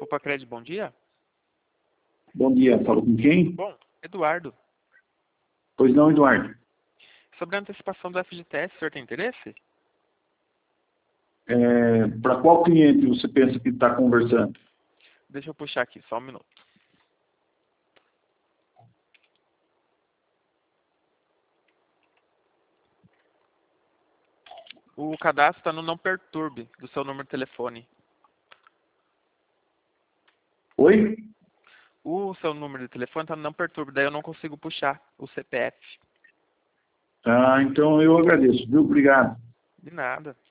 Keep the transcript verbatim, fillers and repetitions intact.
Copa Crédito, bom dia. Bom dia, falo com quem? Bom, Eduardo. Pois não, Eduardo. Sobre a antecipação do F G T S, o senhor tem interesse? É, para qual cliente você pensa que está conversando? Deixa eu puxar aqui, só um minuto. O cadastro está no não perturbe do seu número de telefone. Oi? O seu número de telefone está no não perturbe, daí eu não consigo puxar o C P F. Ah, então eu agradeço, viu? Obrigado. De nada.